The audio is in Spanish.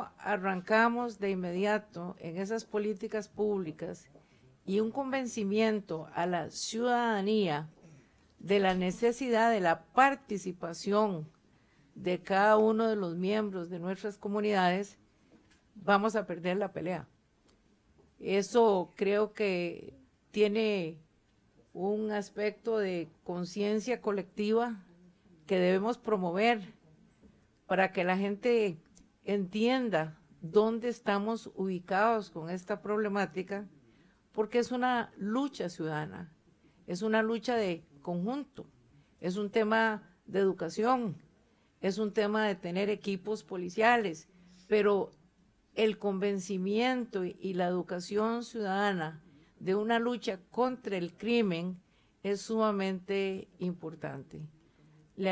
no arrancamos de inmediato en esas políticas públicas y un convencimiento a la ciudadanía de la necesidad de la participación de cada uno de los miembros de nuestras comunidades, vamos a perder la pelea. Eso creo que tiene un aspecto de conciencia colectiva que debemos promover para que la gente entienda dónde estamos ubicados con esta problemática, porque es una lucha ciudadana, es una lucha de conjunto, es un tema de educación, es un tema de tener equipos policiales, pero el convencimiento y la educación ciudadana de una lucha contra el crimen es sumamente importante.